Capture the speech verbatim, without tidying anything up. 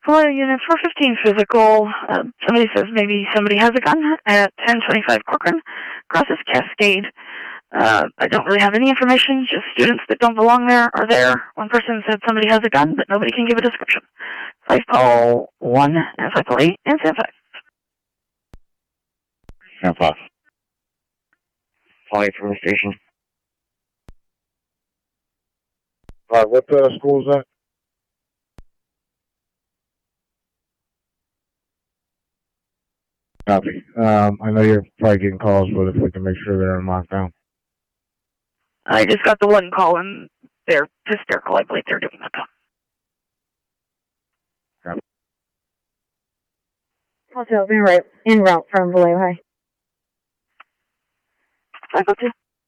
Hello, Unit four fifteen Physical. Uh, somebody says maybe somebody has a gun at ten twenty-five Corcoran, crosses Cascade. Uh, I don't really have any information, just students that don't belong there are there. One person said somebody has a gun, but nobody can give a description. five Paul one and five Paul eight and San five. San five. Paul eight from the station. Alright, what uh, school is that? Copy. Um, I know you're probably getting calls, but if we can make sure they're in lockdown. I just got the one call, and they're hysterical. I believe they're doing that. Copy. Also, in route, in route from Vallejo High. five oh two.